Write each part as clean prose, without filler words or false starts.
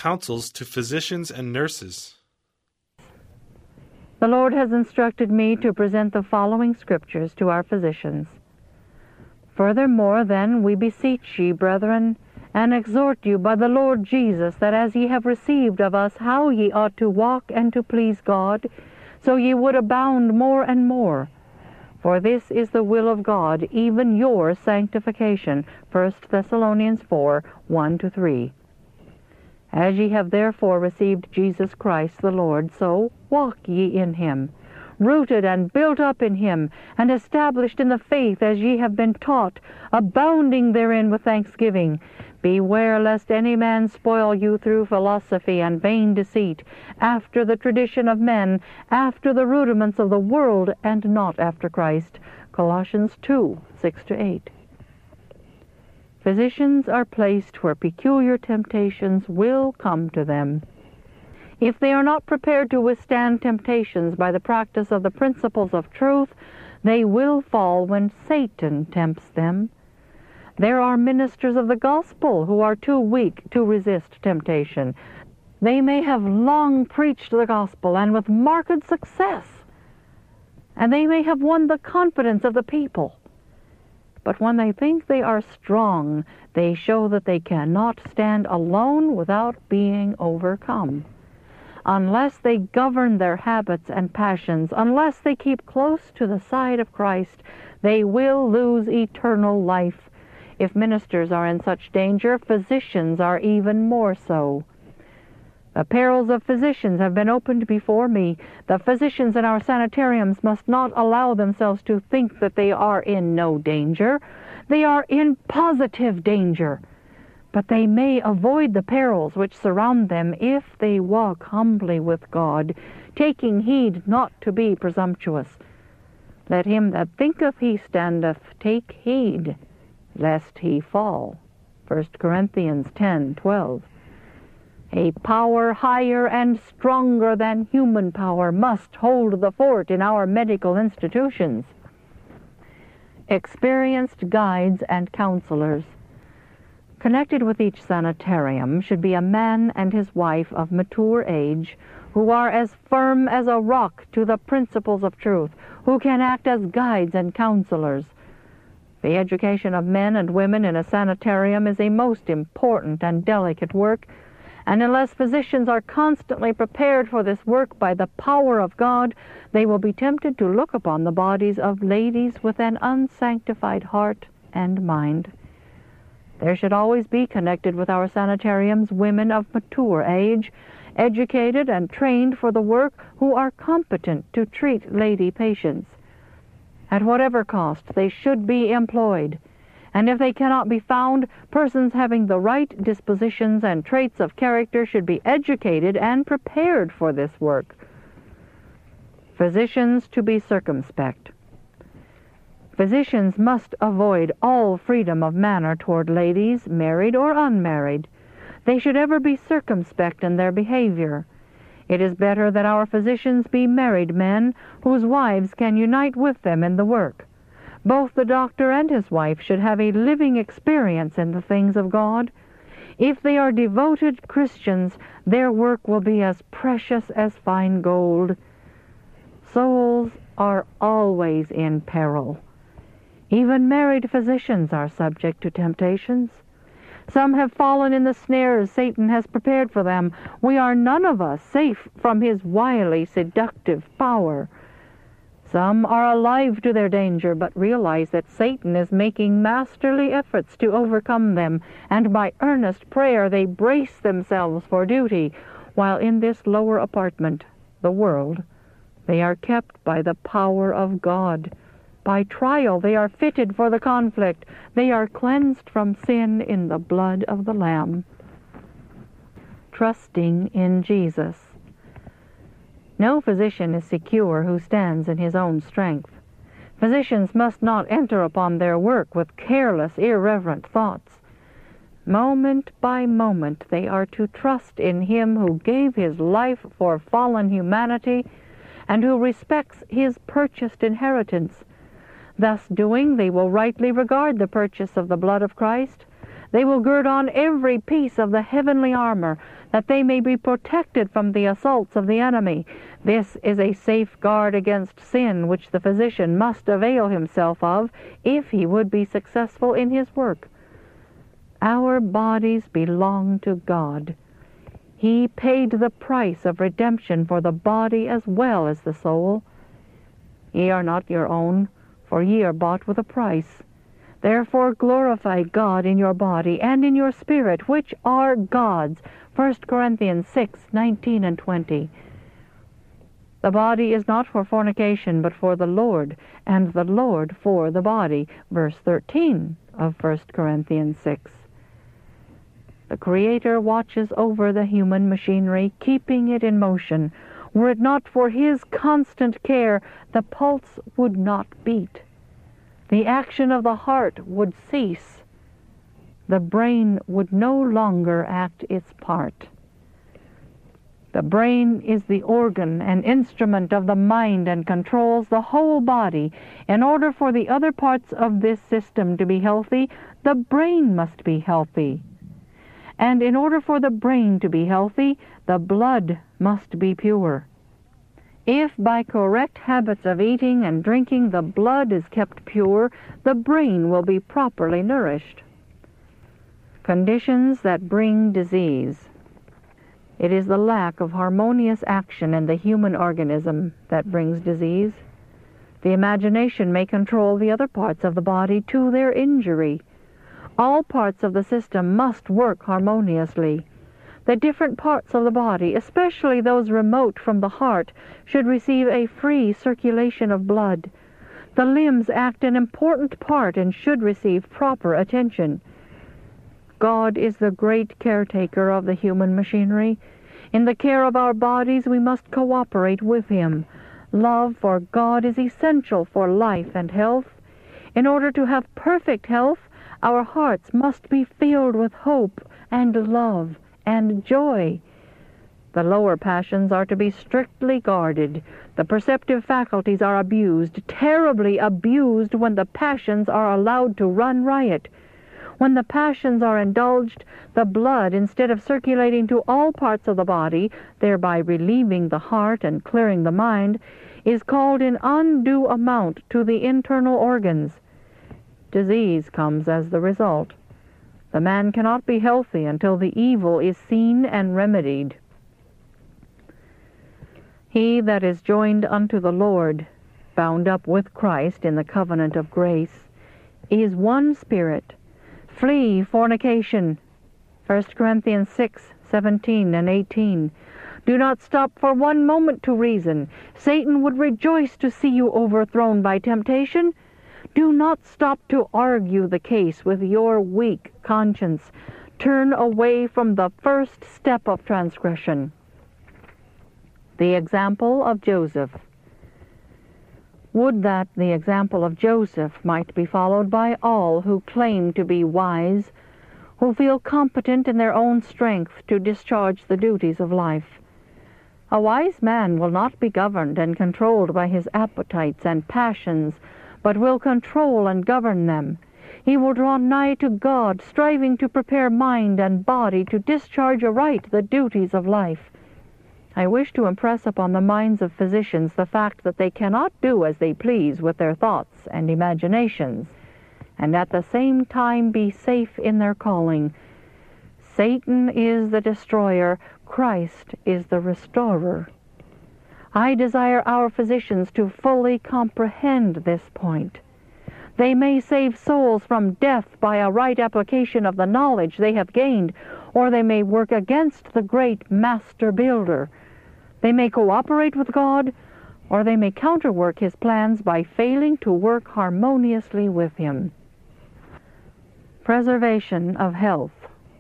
counsels to physicians and nurses. The Lord has instructed me to present the following scriptures to our physicians. Furthermore, then, we beseech ye, brethren, and exhort you by the Lord Jesus, that as ye have received of us how ye ought to walk and to please God, so ye would abound more and more. For this is the will of God, even your sanctification. 1 Thessalonians 4, 1-3. As ye have therefore received Jesus Christ the Lord, so walk ye in him, rooted and built up in him, and established in the faith as ye have been taught, abounding therein with thanksgiving. Beware lest any man spoil you through philosophy and vain deceit, after the tradition of men, after the rudiments of the world, and not after Christ. Colossians 2, 6-8. Physicians are placed where peculiar temptations will come to them. If they are not prepared to withstand temptations by the practice of the principles of truth, they will fall when Satan tempts them. There are ministers of the gospel who are too weak to resist temptation. They may have long preached the gospel and with marked success, and they may have won the confidence of the people. But when they think they are strong, they show that they cannot stand alone without being overcome. Unless they govern their habits and passions, unless they keep close to the side of Christ, they will lose eternal life. If ministers are in such danger, physicians are even more so. The perils of physicians have been opened before me. The physicians in our sanitariums must not allow themselves to think that they are in no danger. They are in positive danger. But they may avoid the perils which surround them if they walk humbly with God, taking heed not to be presumptuous. Let him that thinketh he standeth take heed, lest he fall. 1 Corinthians 10:12. A power higher and stronger than human power must hold the fort in our medical institutions. Experienced guides and counselors. Connected with each sanitarium should be a man and his wife of mature age, who are as firm as a rock to the principles of truth, who can act as guides and counselors. The education of men and women in a sanitarium is a most important and delicate work, and unless physicians are constantly prepared for this work by the power of God, they will be tempted to look upon the bodies of ladies with an unsanctified heart and mind. There should always be connected with our sanitariums women of mature age, educated and trained for the work, who are competent to treat lady patients. At whatever cost, they should be employed. And if they cannot be found, persons having the right dispositions and traits of character should be educated and prepared for this work. Physicians to be circumspect. Physicians must avoid all freedom of manner toward ladies, married or unmarried. They should ever be circumspect in their behavior. It is better that our physicians be married men whose wives can unite with them in the work. Both the doctor and his wife should have a living experience in the things of God. If they are devoted Christians, their work will be as precious as fine gold. Souls are always in peril. Even married physicians are subject to temptations. Some have fallen in the snares Satan has prepared for them. We are none of us safe from his wily, seductive power. Some are alive to their danger, but realize that Satan is making masterly efforts to overcome them, and by earnest prayer they brace themselves for duty, while in this lower apartment, the world, they are kept by the power of God. By trial they are fitted for the conflict. They are cleansed from sin in the blood of the Lamb. Trusting in Jesus. No physician is secure who stands in his own strength. Physicians must not enter upon their work with careless, irreverent thoughts. Moment by moment they are to trust in him who gave his life for fallen humanity and who respects his purchased inheritance. Thus doing, they will rightly regard the purchase of the blood of Christ. They will gird on every piece of the heavenly armor, that they may be protected from the assaults of the enemy. This is a safeguard against sin, which the physician must avail himself of if he would be successful in his work. Our bodies belong to God. He paid the price of redemption for the body as well as the soul. Ye are not your own, for ye are bought with a price. Therefore glorify God in your body and in your spirit, which are God's. 1 Corinthians 6:19 and 20. The body is not for fornication, but for the Lord, and the Lord for the body. Verse 13 of 1 Corinthians 6. The Creator watches over the human machinery, keeping it in motion. Were it not for His constant care, the pulse would not beat. The action of the heart would cease. The brain would no longer act its part. The brain is the organ and instrument of the mind and controls the whole body. In order for the other parts of this system to be healthy, the brain must be healthy. And in order for the brain to be healthy, the blood must be pure. If by correct habits of eating and drinking the blood is kept pure, the brain will be properly nourished. Conditions that bring disease. It is the lack of harmonious action in the human organism that brings disease. The imagination may control the other parts of the body to their injury. All parts of the system must work harmoniously. The different parts of the body, especially those remote from the heart, should receive a free circulation of blood. The limbs act an important part and should receive proper attention. God is the great caretaker of the human machinery. In the care of our bodies we must cooperate with Him. Love for God is essential for life and health. In order to have perfect health, our hearts must be filled with hope and love and joy. The lower passions are to be strictly guarded. The perceptive faculties are abused, terribly abused, when the passions are allowed to run riot. When the passions are indulged, the blood, instead of circulating to all parts of the body, thereby relieving the heart and clearing the mind, is called in undue amount to the internal organs. Disease comes as the result. The man cannot be healthy until the evil is seen and remedied. He that is joined unto the Lord, bound up with Christ in the covenant of grace, is one spirit. Flee fornication. 1 Corinthians 6:17 and 18. Do not stop for one moment to reason. Satan would rejoice to see you overthrown by temptation. Do not stop to argue the case with your weak conscience. Turn away from the first step of transgression. The example of Joseph. Would that the example of Joseph might be followed by all who claim to be wise, who feel competent in their own strength to discharge the duties of life. A wise man will not be governed and controlled by his appetites and passions, but will control and govern them. He will draw nigh to God, striving to prepare mind and body to discharge aright the duties of life. I wish to impress upon the minds of physicians the fact that they cannot do as they please with their thoughts and imaginations, and at the same time be safe in their calling. Satan is the destroyer, Christ is the restorer. I desire our physicians to fully comprehend this point. They may save souls from death by a right application of the knowledge they have gained, or they may work against the great Master Builder. They may cooperate with God, or they may counterwork His plans by failing to work harmoniously with Him. Preservation of health.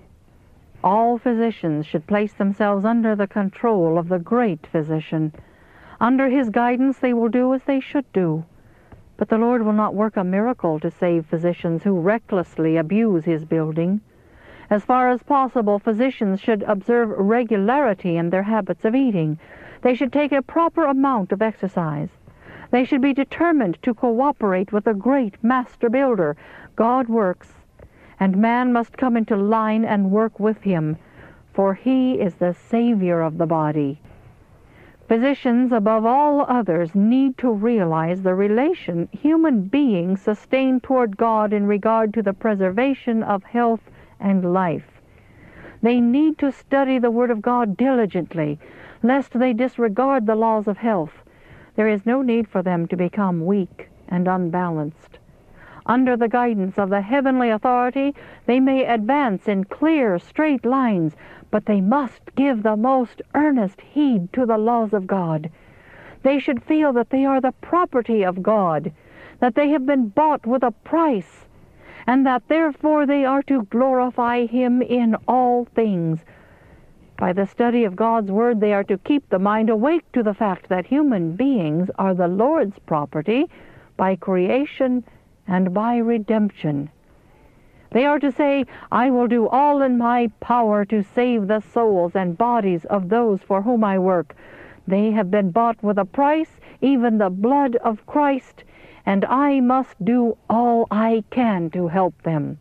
All physicians should place themselves under the control of the great physician. Under his guidance they will do as they should do. But the Lord will not work a miracle to save physicians who recklessly abuse His building. As far as possible, physicians should observe regularity in their habits of eating. They should take a proper amount of exercise. They should be determined to cooperate with the great Master Builder. God works, and man must come into line and work with him, for he is the Savior of the body. Physicians, above all others, need to realize the relation human beings sustain toward God in regard to the preservation of health and life. They need to study the Word of God diligently, lest they disregard the laws of health. There is no need for them to become weak and unbalanced. Under the guidance of the heavenly authority, they may advance in clear, straight lines, but they must give the most earnest heed to the laws of God. They should feel that they are the property of God, that they have been bought with a price, and that therefore they are to glorify Him in all things. By the study of God's Word, they are to keep the mind awake to the fact that human beings are the Lord's property by creation and by redemption. They are to say, I will do all in my power to save the souls and bodies of those for whom I work. They have been bought with a price, even the blood of Christ, and I must do all I can to help them.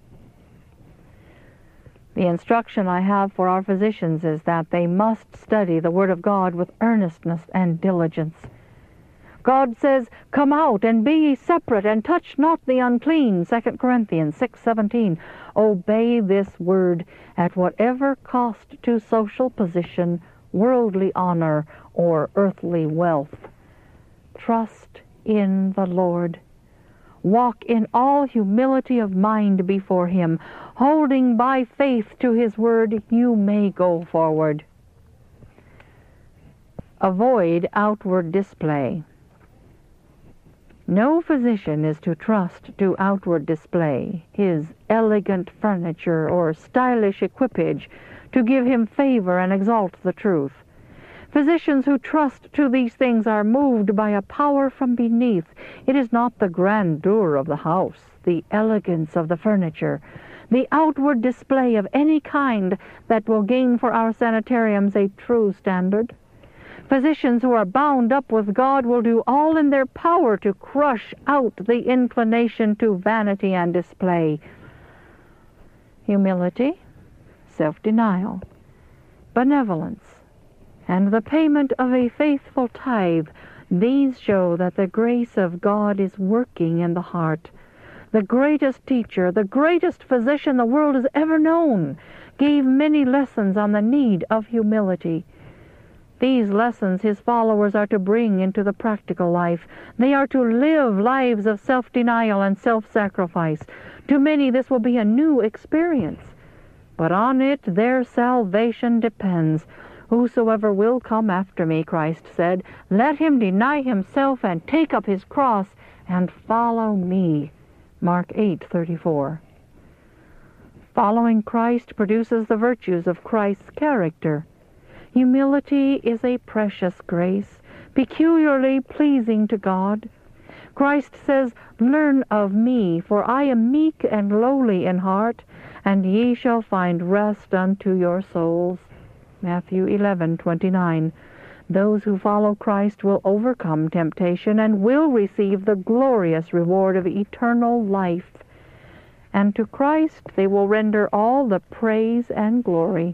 The instruction I have for our physicians is that they must study the Word of God with earnestness and diligence. God says, come out and be ye separate, and touch not the unclean, 2 Corinthians 6:17. Obey this word at whatever cost to social position, worldly honor, or earthly wealth. Trust in the Lord. Walk in all humility of mind before Him. Holding by faith to His word, you may go forward. Avoid outward display. No physician is to trust to outward display, his elegant furniture or stylish equipage, to give him favor and exalt the truth. Physicians who trust to these things are moved by a power from beneath. It is not the grandeur of the house, the elegance of the furniture, the outward display of any kind that will gain for our sanitariums a true standard. Physicians who are bound up with God will do all in their power to crush out the inclination to vanity and display. Humility, self-denial, benevolence, and the payment of a faithful tithe, these show that the grace of God is working in the heart. The greatest teacher, the greatest physician the world has ever known, gave many lessons on the need of humility. These lessons his followers are to bring into the practical life. They are to live lives of self-denial and self-sacrifice. To many this will be a new experience, but on it their salvation depends. Whosoever will come after me, Christ said, let him deny himself and take up his cross and follow me. Mark 8:34. Following Christ produces the virtues of Christ's character. Humility is a precious grace, peculiarly pleasing to God. Christ says, learn of me, for I am meek and lowly in heart, and ye shall find rest unto your souls. Matthew 11:29. Those who follow Christ will overcome temptation and will receive the glorious reward of eternal life. And to Christ they will render all the praise and glory.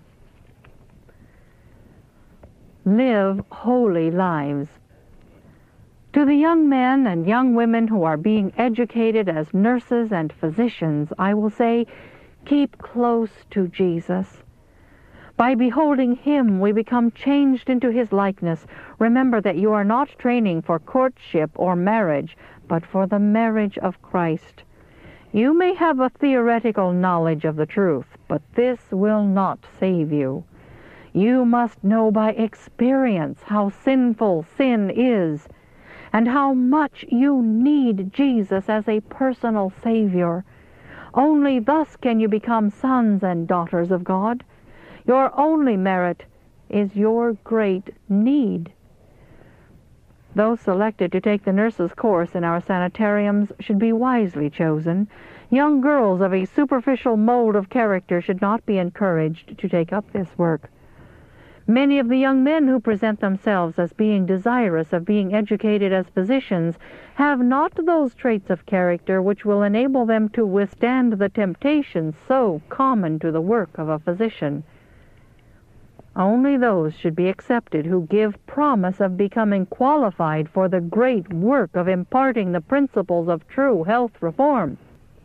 Live holy lives. To the young men and young women who are being educated as nurses and physicians, I will say, keep close to Jesus. By beholding Him, we become changed into His likeness. Remember that you are not training for courtship or marriage, but for the marriage of Christ. You may have a theoretical knowledge of the truth, but this will not save you. You must know by experience how sinful sin is, and how much you need Jesus as a personal Savior. Only thus can you become sons and daughters of God. Your only merit is your great need. Those selected to take the nurse's course in our sanitariums should be wisely chosen. Young girls of a superficial mold of character should not be encouraged to take up this work. Many of the young men who present themselves as being desirous of being educated as physicians have not those traits of character which will enable them to withstand the temptations so common to the work of a physician. Only those should be accepted who give promise of becoming qualified for the great work of imparting the principles of true health reform.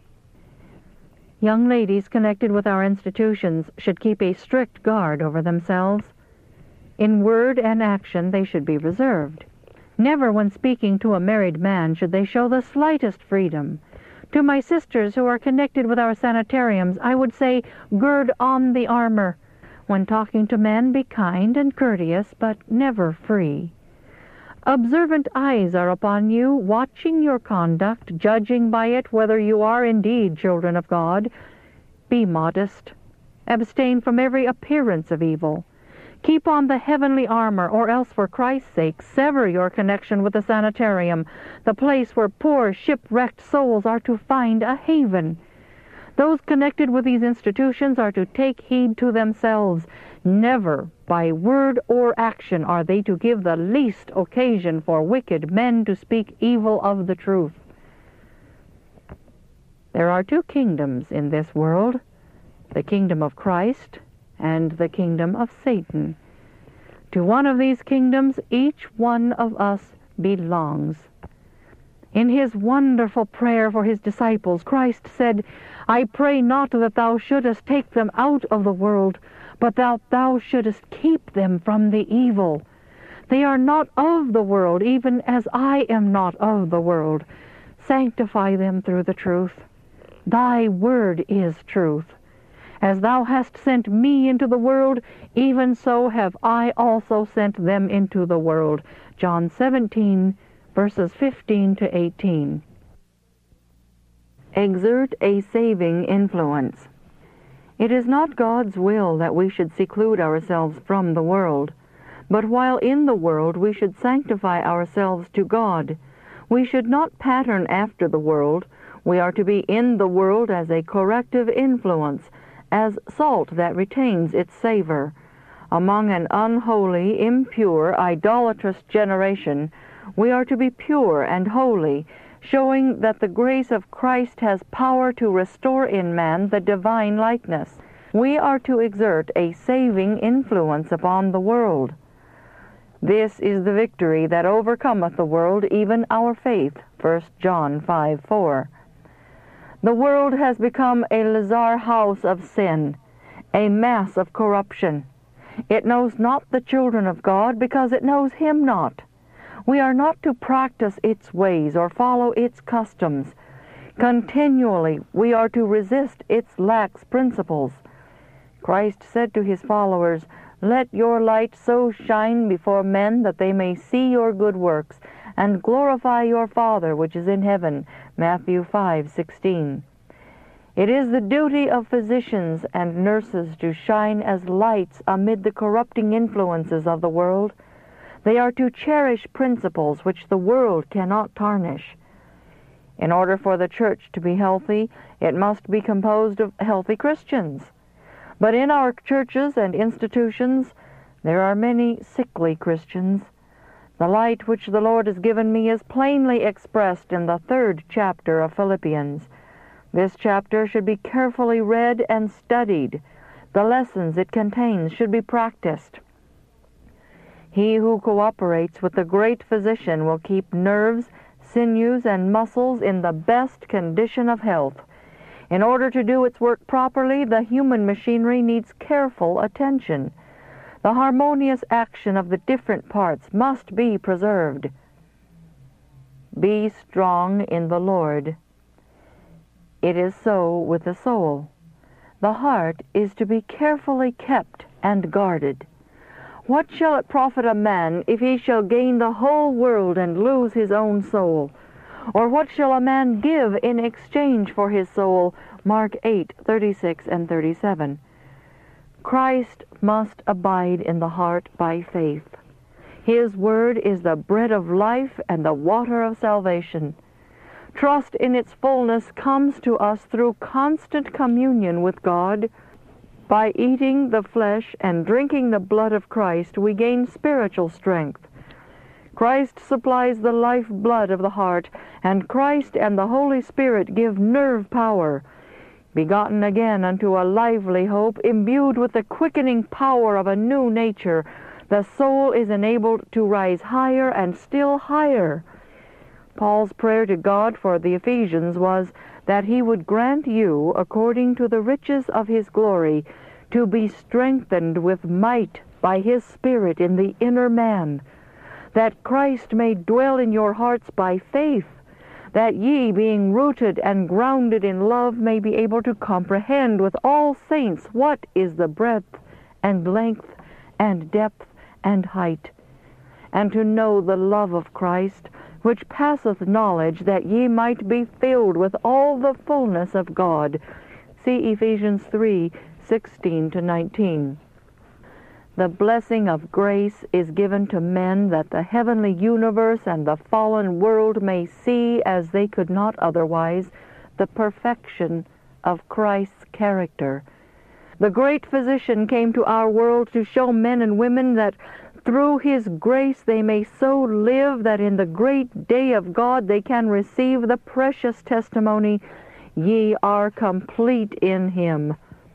Young ladies connected with our institutions should keep a strict guard over themselves. In word and action they should be reserved. Never when speaking to a married man should they show the slightest freedom. To my sisters who are connected with our sanitariums, I would say, gird on the armor. When talking to men, be kind and courteous, but never free. Observant eyes are upon you, watching your conduct, judging by it whether you are indeed children of God. Be modest. Abstain from every appearance of evil. Keep on the heavenly armor, or else for Christ's sake sever your connection with the sanitarium, the place where poor shipwrecked souls are to find a haven. Those connected with these institutions are to take heed to themselves. Never, by word or action, are they to give the least occasion for wicked men to speak evil of the truth. There are two kingdoms in this world, the kingdom of Christ and the kingdom of Satan. To one of these kingdoms each one of us belongs. In his wonderful prayer for his disciples, Christ said, I pray not that thou shouldest take them out of the world, but that thou shouldest keep them from the evil. They are not of the world, even as I am not of the world. Sanctify them through the truth. Thy word is truth. As thou hast sent me into the world, even so have I also sent them into the world. John 17, verses 15 to 18. Exert a saving influence. It is not God's will that we should seclude ourselves from the world, but while in the world we should sanctify ourselves to God. We should not pattern after the world. We are to be in the world as a corrective influence, as salt that retains its savor. Among an unholy, impure, idolatrous generation, we are to be pure and holy, showing that the grace of Christ has power to restore in man the divine likeness. We are to exert a saving influence upon the world. This is the victory that overcometh the world, even our faith. 1 John 5:4. The world has become a lazar house of sin, a mass of corruption. It knows not the children of God because it knows him not. We are not to practice its ways or follow its customs. Continually we are to resist its lax principles. Christ said to his followers, Let your light so shine before men that they may see your good works and glorify your Father which is in heaven. Matthew 5:16. It is the duty of physicians and nurses to shine as lights amid the corrupting influences of the world. They are to cherish principles which the world cannot tarnish. In order for the church to be healthy, it must be composed of healthy Christians. But in our churches and institutions, there are many sickly Christians. The light which the Lord has given me is plainly expressed in the 3rd chapter of Philippians. This chapter should be carefully read and studied. The lessons it contains should be practiced. He who cooperates with the great physician will keep nerves, sinews, and muscles in the best condition of health. In order to do its work properly, the human machinery needs careful attention. The harmonious action of the different parts must be preserved. Be strong in the Lord. It is so with the soul. The heart is to be carefully kept and guarded. What shall it profit a man if he shall gain the whole world and lose his own soul? Or what shall a man give in exchange for his soul? Mark 8:36 and 37. Christ must abide in the heart by faith. His word is the bread of life and the water of salvation. Trust in its fullness comes to us through constant communion with God. By eating the flesh and drinking the blood of Christ, we gain spiritual strength. Christ supplies the life-blood of the heart, and Christ and the Holy Spirit give nerve power. Begotten again unto a lively hope, imbued with the quickening power of a new nature, the soul is enabled to rise higher and still higher. Paul's prayer to God for the Ephesians was that he would grant you, according to the riches of his glory, to be strengthened with might by his Spirit in the inner man, that Christ may dwell in your hearts by faith, that ye, being rooted and grounded in love, may be able to comprehend with all saints what is the breadth and length and depth and height, and to know the love of Christ, which passeth knowledge, that ye might be filled with all the fullness of God. See Ephesians 3:16-19. The blessing of grace is given to men that the heavenly universe and the fallen world may see, as they could not otherwise, the perfection of Christ's character. The great physician came to our world to show men and women that through his grace they may so live that in the great day of God they can receive the precious testimony, "Ye are complete in him."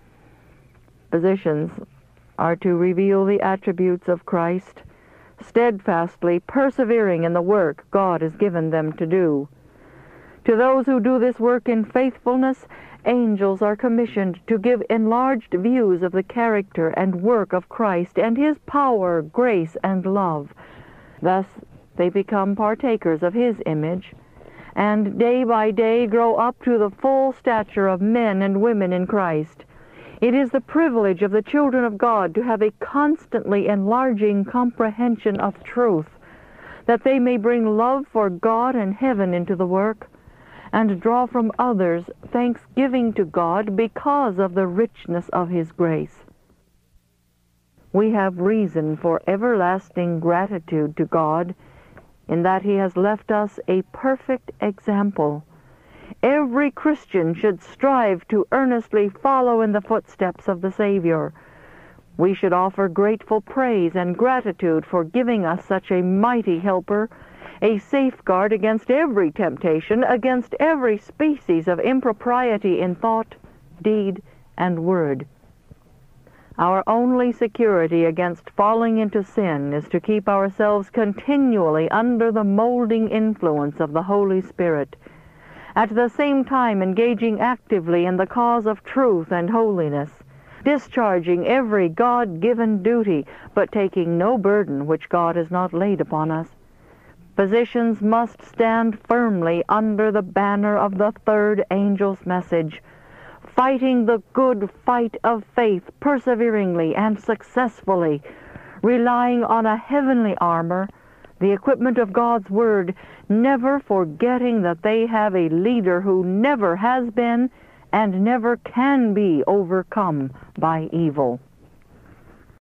Physicians are to reveal the attributes of Christ, steadfastly persevering in the work God has given them to do. To those who do this work in faithfulness, angels are commissioned to give enlarged views of the character and work of Christ and his power, grace, and love. Thus they become partakers of his image, and day by day grow up to the full stature of men and women in Christ. It is the privilege of the children of God to have a constantly enlarging comprehension of truth, that they may bring love for God and heaven into the work, and draw from others thanksgiving to God because of the richness of his grace. We have reason for everlasting gratitude to God in that he has left us a perfect example. Every Christian should strive to earnestly follow in the footsteps of the Savior. We should offer grateful praise and gratitude for giving us such a mighty helper, a safeguard against every temptation, against every species of impropriety in thought, deed, and word. Our only security against falling into sin is to keep ourselves continually under the molding influence of the Holy Spirit, at the same time engaging actively in the cause of truth and holiness, discharging every God-given duty, but taking no burden which God has not laid upon us. Physicians must stand firmly under the banner of the third angel's message, fighting the good fight of faith perseveringly and successfully, relying on a heavenly armor, the equipment of God's Word, never forgetting that they have a leader who never has been and never can be overcome by evil.